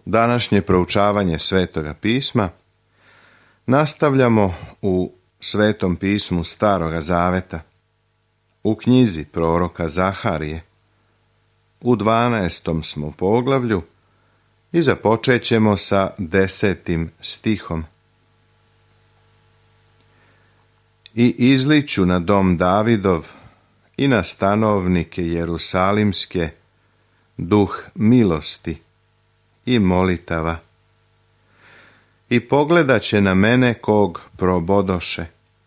Današnje proučavanje Svetoga pisma nastavljamo u Svetom pismu Staroga Zaveta, u knjizi proroka Zaharije. U 12. smo poglavlju i započet ćemo sa 10. stihom. I izliću na dom Davidov i na stanovnike Jerusalimske duh milosti i molitava. I pogledat će na mene kog probodoše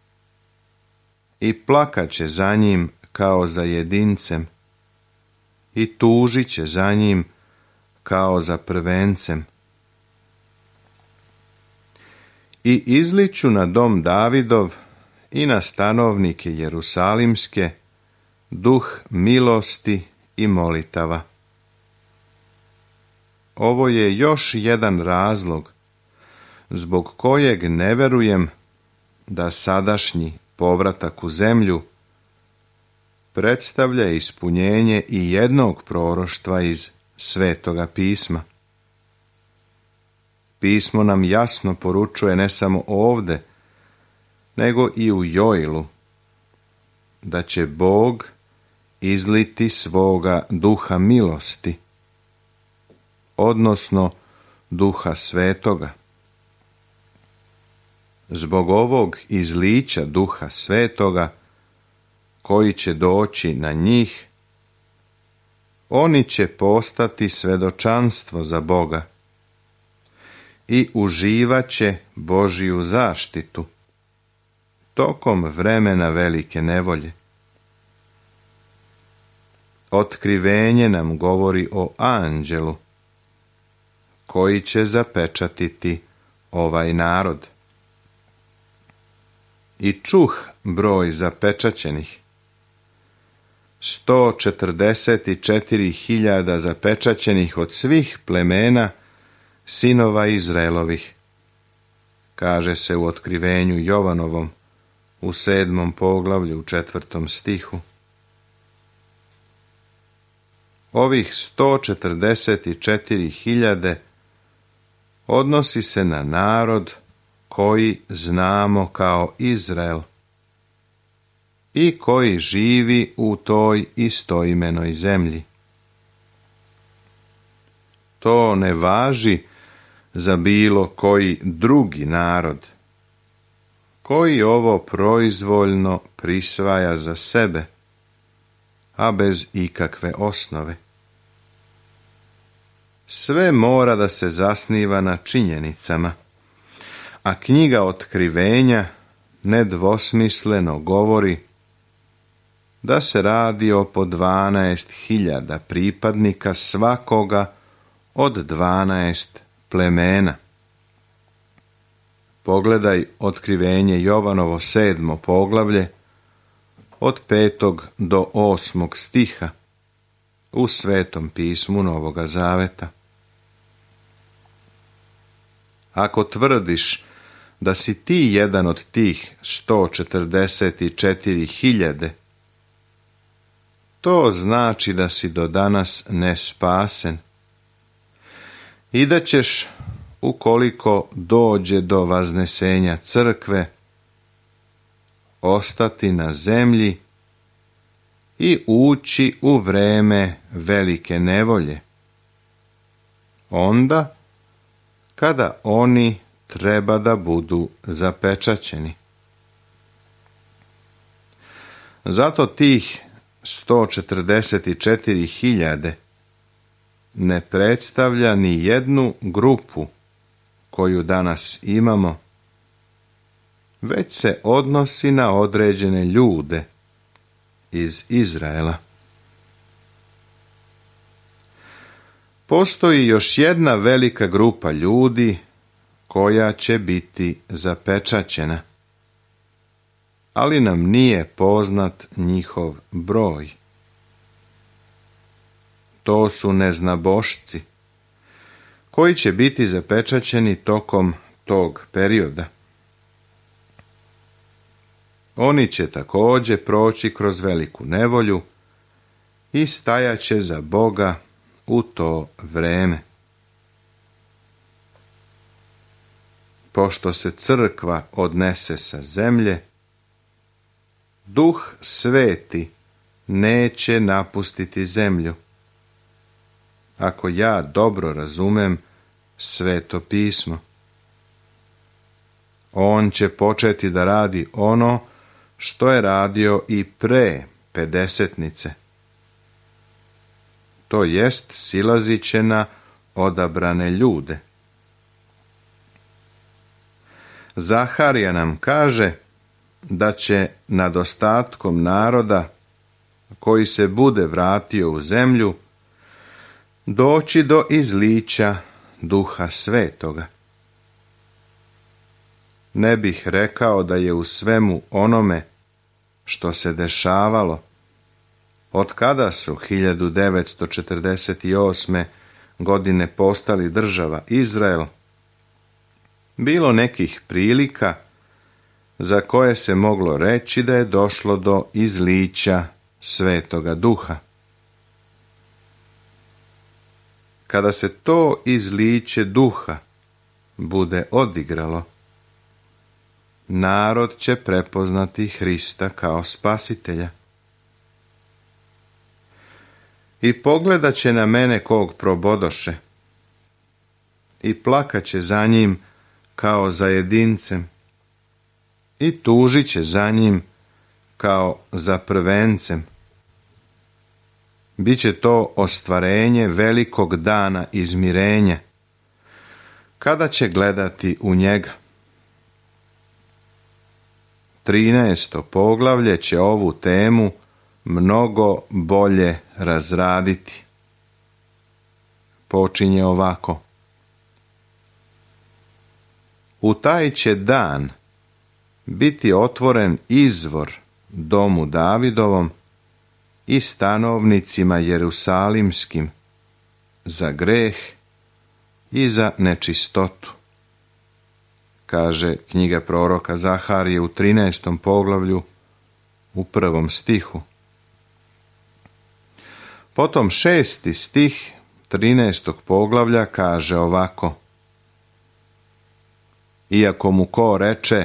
i plakat će za njim kao za jedincem i tužit će za njim kao za prvencem. I izliću na dom Davidov i na stanovnike Jerusalimske duh milosti i molitava. Ovo je još jedan razlog zbog kojeg ne verujem da sadašnji povratak u zemlju predstavlja ispunjenje i jednog proroštva iz Svetoga pisma. Pismo nam jasno poručuje ne samo ovde, nego i u Joilu, da će Bog izliti svoga duha milosti, odnosno duha svetoga. Zbog ovog izlića duha svetoga koji će doći na njih, oni će postati svedočanstvo za Boga i uživat će Božiju zaštitu tokom vremena velike nevolje. Otkrivenje nam govori o anđelu koji će zapečatiti ovaj narod. I čuh broj zapečaćenih, 144.000 zapečaćenih od svih plemena sinova Izraelovih, kaže se u otkrivenju Jovanovom u 7. poglavlju u 4. stihu. Ovih 144.000 odnosi se na narod koji znamo kao Izrael i koji živi u toj istoimenoj zemlji. To ne važi za bilo koji drugi narod koji ovo proizvoljno prisvaja za sebe, a bez ikakve osnove. Sve mora da se zasniva na činjenicama, a knjiga Otkrivenja nedvosmisleno govori da se radi o po 12.000 pripadnika svakoga od 12 plemena. Pogledaj Otkrivenje Jovanovo 7. poglavlje od 5. do 8. stiha u Svetom pismu Novoga Zaveta. Ako tvrdiš da si ti jedan od tih 144.000, to znači da si do danas nespasen i da ćeš, ukoliko dođe do vaznesenja crkve, ostati na zemlji i ući u vreme velike nevolje, onda kada oni treba da budu zapečaćeni. Zato tih 144.000 ne predstavlja ni jednu grupu koju danas imamo, već se odnosi na određene ljude iz Izraela. Postoji još jedna velika grupa ljudi koja će biti zapečaćena, ali nam nije poznat njihov broj. To su neznabošci, koji će biti zapečaćeni tokom tog perioda. Oni će također proći kroz veliku nevolju i stajaće za Boga u to vreme. pošto se crkva odnese sa zemlje, Duh Sveti neće napustiti zemlju. Ako ja dobro razumem Sveto pismo, on će početi da radi ono što je radio i pre pedesetnice. To jest, silazit će na odabrane ljude. Zaharija nam kaže da će nad ostatkom naroda koji se bude vratio u zemlju doći do izlića Duha Svetoga. Ne bih rekao da je u svemu onome što se dešavalo od kada su 1948. godine postali država Izrael, bilo nekih prilika za koje se moglo reći da je došlo do izlića Svetoga Duha. Kada se to izliće Duha bude odigralo, narod će prepoznati Hrista kao Spasitelja. I pogledat će na mene kog probodoše i plakat će za njim kao za jedincem i tužit će za njim kao za prvencem. Biće to ostvarenje velikog dana izmirenja, kada će gledati u njega. 13. poglavlje će ovu temu mnogo bolje razraditi. Počinje ovako. U taj će dan biti otvoren izvor domu Davidovom i stanovnicima jerusalimskim za greh i za nečistotu, kaže knjiga proroka Zaharije u 13. poglavlju u 1. stihu. Potom 6. stih 13. poglavlja kaže ovako. Iako mu ko reče,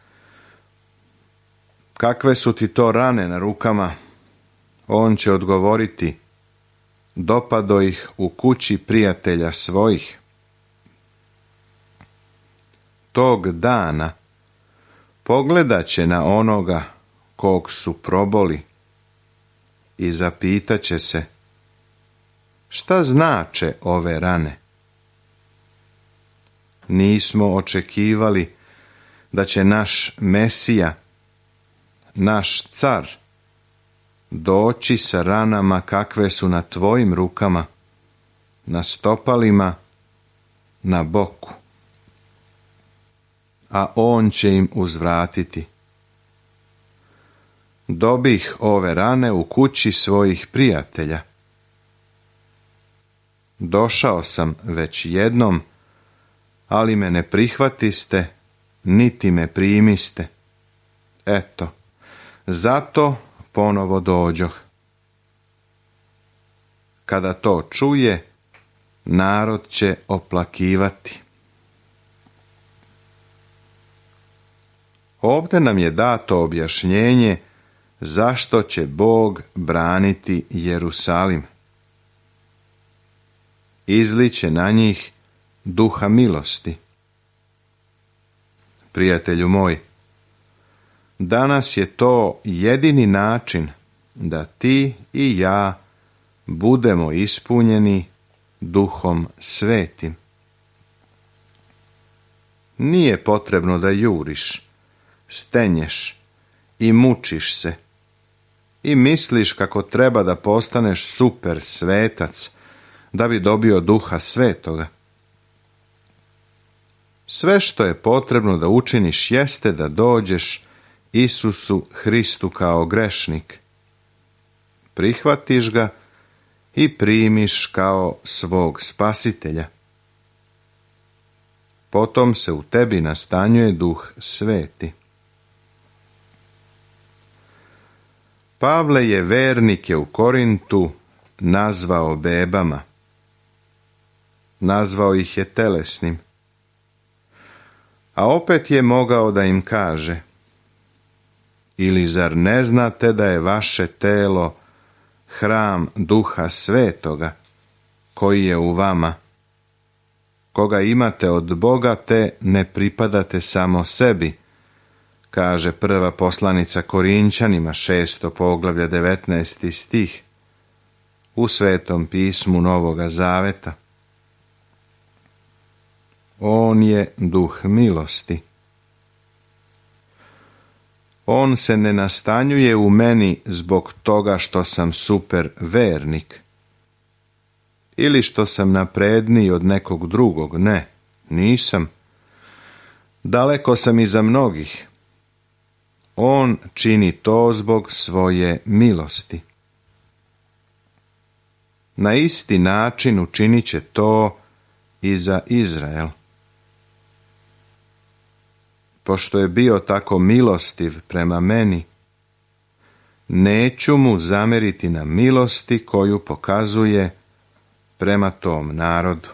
kakve su ti to rane na rukama, on će odgovoriti, dopado ih u kući prijatelja svojih. Tog dana pogledat će na onoga kog su proboli i zapitat će se, šta znače ove rane? Nismo očekivali da će naš Mesija, naš car, doći sa ranama kakve su na tvojim rukama, na stopalima, na boku. A on će im uzvratiti. Dobih ove rane u kući svojih prijatelja. Došao sam već jednom, ali me ne prihvatiste, niti me primiste. Eto, zato ponovo dođoh. Kada to čuje, narod će oplakivati. Ovdje nam je dato objašnjenje zašto će Bog braniti Jerusalim. Izliće na njih duha milosti. Prijatelju moj, danas je to jedini način da ti i ja budemo ispunjeni Duhom Svetim. Nije potrebno da juriš, stenješ i mučiš se i misliš kako treba da postaneš super svetac da bi dobio Duha Svetoga. Sve što je potrebno da učiniš jeste da dođeš Isusu Hristu kao grešnik. Prihvatiš ga i primiš kao svog Spasitelja. Potom se u tebi nastanjuje Duh Sveti. Pavle je vernike u Korintu nazvao bebama. Nazvao ih je telesnim. A opet je mogao da im kaže: ili zar ne znate da je vaše telo hram Duha Svetoga, koji je u vama, koga imate od Boga, te ne pripadate samo sebi, kaže prva poslanica Korinćanima, 6. poglavlje, 19. stih, u Svetom pismu Novoga Zaveta. On je duh milosti. On se ne nastanjuje u meni zbog toga što sam super vernik ili što sam napredniji od nekog drugog. Ne, nisam. Daleko sam iza mnogih. On čini to zbog svoje milosti. Na isti način učinit će to i za Izrael. Pošto je bio tako milostiv prema meni, neću mu zameriti na milosti koju pokazuje prema tom narodu.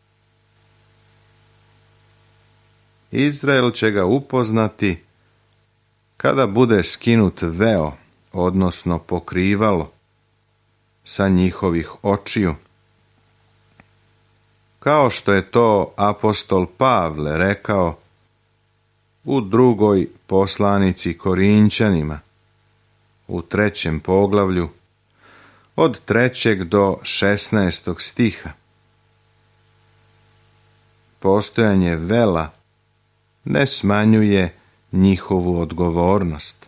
Izrael će ga upoznati kada bude skinut veo, odnosno pokrivalo, sa njihovih očiju. Kao što je to apostol Pavle rekao u drugoj poslanici Korinćanima, u 3. poglavlju, od 3. do 16. stiha. Postojanje vela ne smanjuje njihovu odgovornost.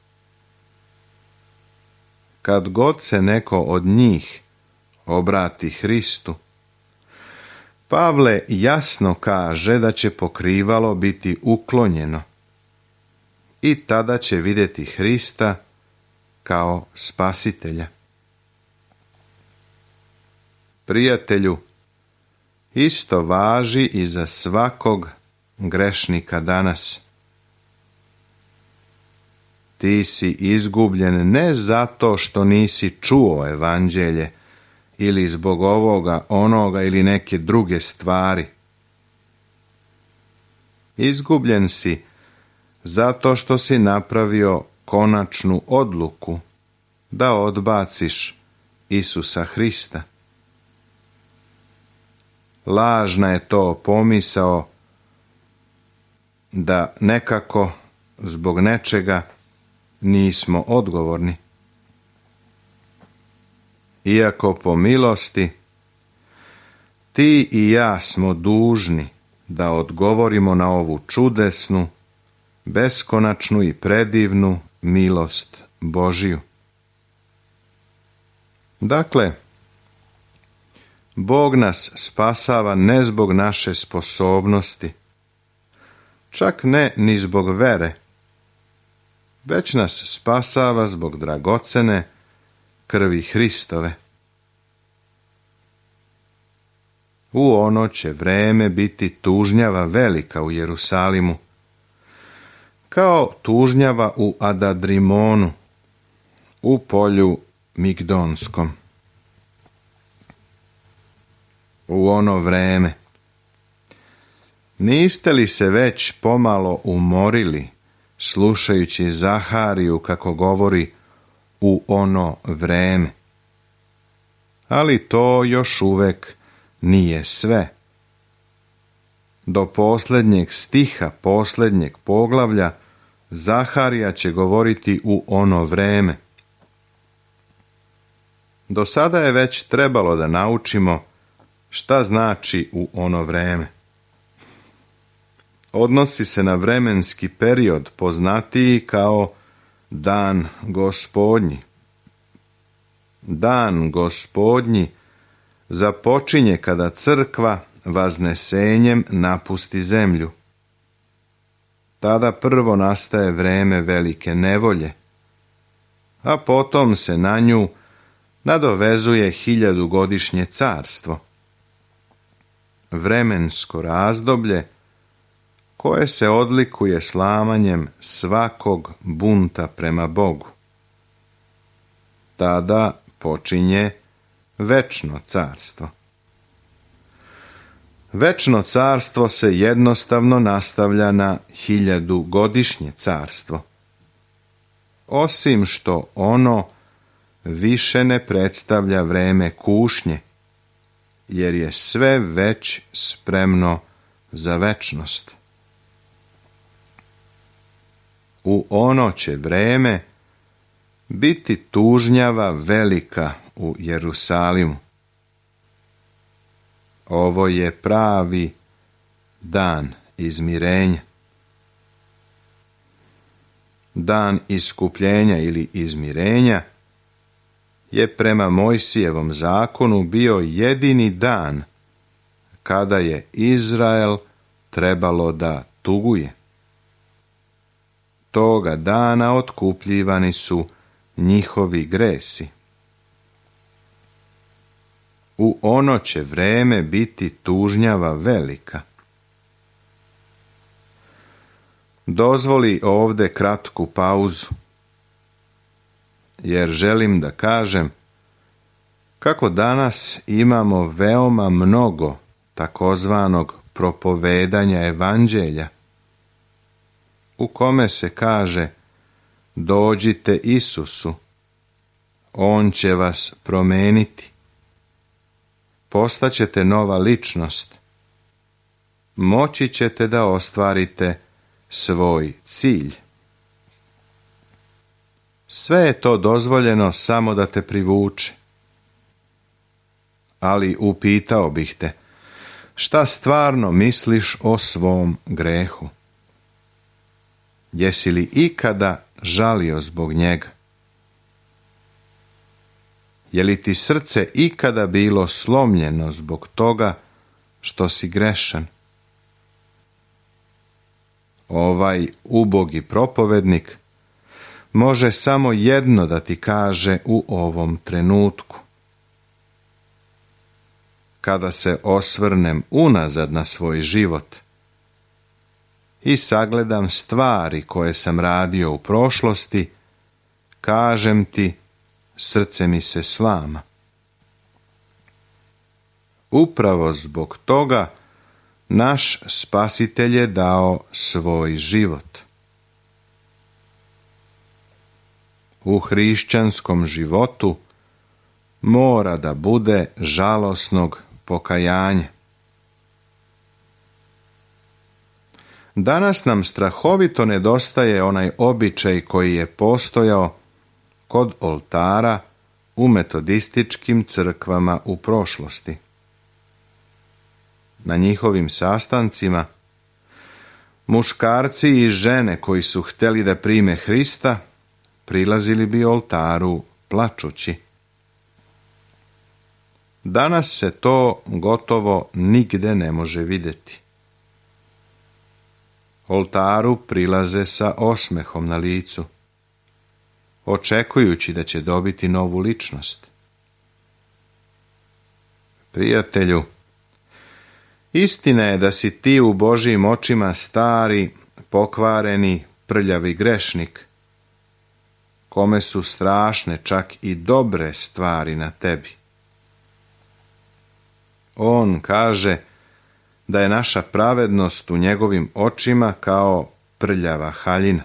Kad god se neko od njih obrati Hristu, Pavle jasno kaže da će pokrivalo biti uklonjeno i tada će vidjeti Hrista kao spasitelja. Prijatelju, isto važi i za svakog grešnika danas. Ti si izgubljen ne zato što nisi čuo evanđelje ili zbog ovoga, onoga ili neke druge stvari. Izgubljen si zato što si napravio konačnu odluku da odbaciš Isusa Hrista. Lažna je to pomisao da nekako zbog nečega nismo odgovorni. Iako po milosti ti i ja smo dužni da odgovorimo na ovu čudesnu, beskonačnu i predivnu milost Božiju. Dakle, Bog nas spasava ne zbog naše sposobnosti, čak ne ni zbog vere, već nas spasava zbog dragocene krvi Hristove. U ono će vreme biti tužnjava velika u Jerusalimu, kao tužnjava u Adadrimonu, u polju Migdonskom. U ono vreme. Niste li se već pomalo umorili, slušajući Zahariju kako govori u ono vreme? Ali to još uvek nije sve. Do posljednjeg stiha, posljednjeg poglavlja, Zaharija će govoriti u ono vreme. Do sada je već trebalo da naučimo šta znači u ono vreme. Odnosi se na vremenski period poznatiji kao Dan Gospodnji. Dan Gospodnji započinje kada crkva vaznesenjem napusti zemlju. Tada prvo nastaje vreme velike nevolje, a potom se na nju nadovezuje 1000-godišnje carstvo. Vremensko razdoblje koje se odlikuje slamanjem svakog bunta prema Bogu. Tada počinje večno carstvo. Večno carstvo se jednostavno nastavlja na 1000-godišnje carstvo. Osim što ono više ne predstavlja vreme kušnje, jer je sve već spremno za večnost. U ono će vreme biti tužnjava velika u Jerusalimu. Ovo je pravi dan izmirenja. Dan iskupljenja ili izmirenja je prema Mojsijevom zakonu bio jedini dan kada je Izrael trebalo da tuguje. Toga dana otkupljivani su njihovi gresi. U ono će vreme biti tužnjava velika. Dozvoli ovde kratku pauzu, jer želim da kažem kako danas imamo veoma mnogo takozvanog propovedanja evanđelja, u kome se kaže: dođite Isusu, on će vas promeniti, postaćete nova ličnost, moći ćete da ostvarite svoj cilj. Sve je to dozvoljeno samo da te privuče. Ali upitao bih te, šta stvarno misliš o svom grehu? Jesi li ikada žalio zbog njega? Je li ti srce ikada bilo slomljeno zbog toga što si grešan? Ovaj ubogi propovednik može samo jedno da ti kaže u ovom trenutku. Kada se osvrnem unazad na svoj život i sagledam stvari koje sam radio u prošlosti, kažem ti, srce mi se slama. Upravo zbog toga naš Spasitelj je dao svoj život. U hrišćanskom životu mora da bude žalosnog pokajanja. Danas nam strahovito nedostaje onaj običaj koji je postojao kod oltara u metodističkim crkvama u prošlosti. Na njihovim sastancima muškarci i žene koji su htjeli da prime Hrista prilazili bi oltaru plačući. Danas se to gotovo nigde ne može vidjeti. Oltaru prilaze sa osmehom na licu, očekujući da će dobiti novu ličnost. Prijatelju, istina je da si ti u Božjim očima stari, pokvareni, prljavi grešnik, kome su strašne čak i dobre stvari na tebi. On kaže da je naša pravednost u njegovim očima kao prljava haljina.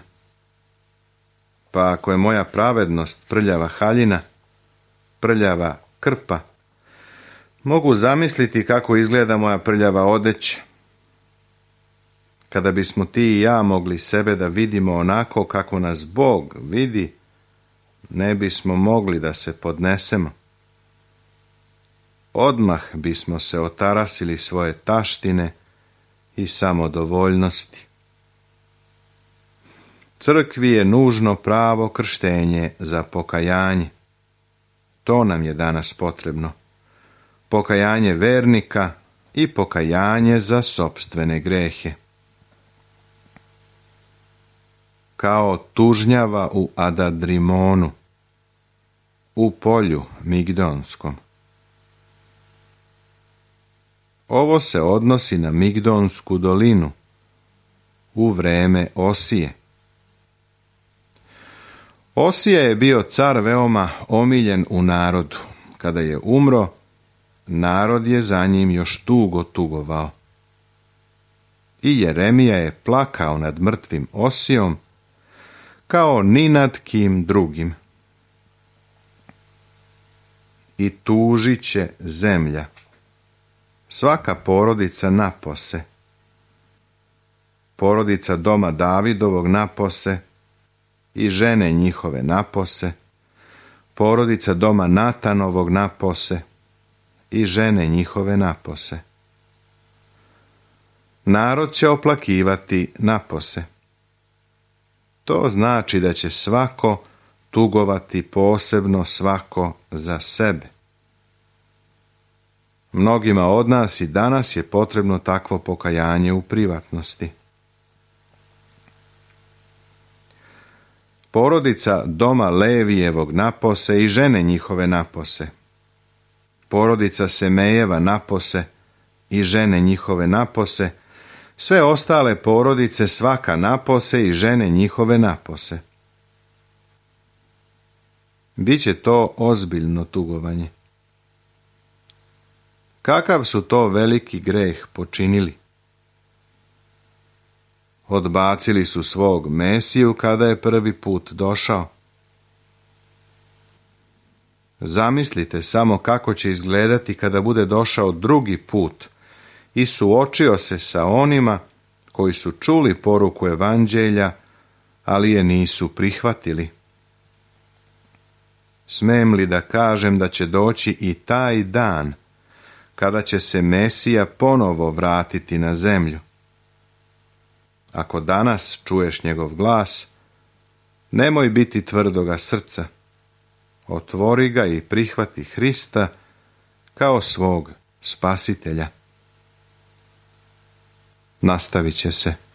Pa ako je moja pravednost prljava haljina, prljava krpa, mogu zamisliti kako izgleda moja prljava odeća. Kada bismo ti i ja mogli sebe da vidimo onako kako nas Bog vidi, ne bismo mogli da se podnesemo. Odmah bismo se otarasili svoje taštine i samodovoljnosti. Crkvi je nužno pravo krštenje za pokajanje. To nam je danas potrebno. Pokajanje vernika i pokajanje za sopstvene grehe. Kao tužnjava u Adadrimonu, u polju Migdonskom. Ovo se odnosi na Migdonsku dolinu u vreme Osije. Osija je bio car veoma omiljen u narodu. Kada je umro, narod je za njim još dugo tugovao. i Jeremija je plakao nad mrtvim Osijom kao ni nad kim drugim. I tužit će zemlja, svaka porodica napose, porodica doma Davidovog napose i žene njihove napose, porodica doma Natanovog napose i žene njihove napose. Narod će oplakivati napose. To znači da će svako tugovati posebno svako za sebe. Mnogima od nas i danas je potrebno takvo pokajanje u privatnosti. Porodica doma Levijevog napose i žene njihove napose. Porodica Semejeva napose i žene njihove napose. Sve ostale porodice svaka napose i žene njihove napose. Biće to ozbiljno tugovanje. Kakav su to veliki greh počinili? Odbacili su svog Mesiju kada je prvi put došao. Zamislite samo kako će izgledati kada bude došao drugi put i suočio se sa onima koji su čuli poruku evanđelja, ali je nisu prihvatili. Smem li da kažem da će doći i taj dan kada će se Mesija ponovo vratiti na zemlju? Ako danas čuješ njegov glas, nemoj biti tvrdoga srca. Otvori ga i prihvati Hrista kao svog spasitelja. Nastavit će se.